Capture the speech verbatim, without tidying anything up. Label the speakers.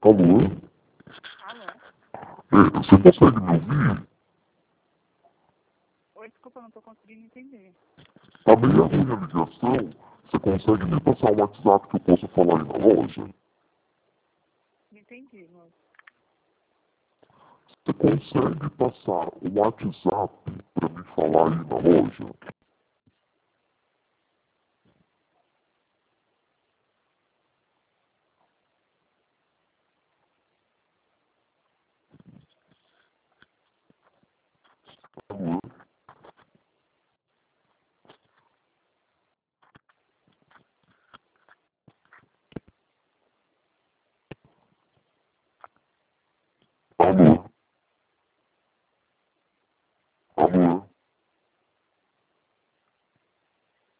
Speaker 1: Alô?
Speaker 2: Alô?
Speaker 1: É, você consegue me ouvir?
Speaker 2: Oi, desculpa, não tô conseguindo entender.
Speaker 1: Tá meio ruim a ligação. Você consegue me passar um WhatsApp que eu possa falar aí na loja?
Speaker 2: Não entendi, moço.
Speaker 1: Você consegue passar um WhatsApp pra mim falar aí na loja?